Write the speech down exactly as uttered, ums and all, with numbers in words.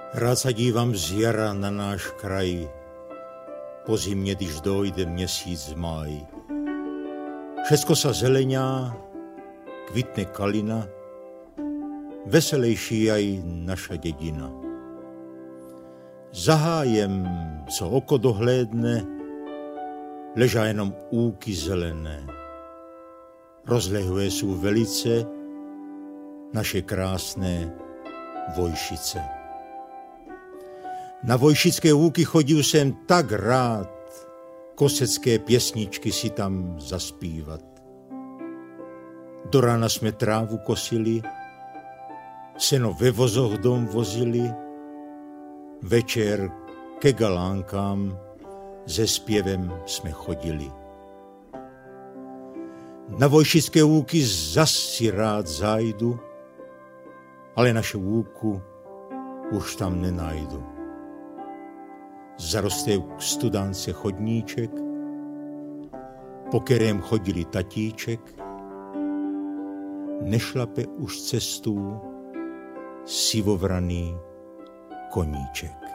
Rád sa dívam z jara na náš kraj, po zimne, když dojde měsíc máj. Všetko sa zelenia, kvitne kalina, veselejší aj naša dedina. Za hájem, co oko dohlédne, ležá jenom úky zelené. Rozlehuje sú velice naše krásné Vojšice. Na Vojšické úky chodil jsem tak rád, kosecké pěsničky si tam zaspívat. Do rána jsme trávu kosili, seno ve vozoch dom vozili, večer ke galánkám se zpěvem jsme chodili. Na Vojšické úky zas si rád zajdu, ale našu úku už tam nenajdu. Zaroste k studánce chodníček, po kterém chodili tatíček, nešlape už cestu sivobraný koníček.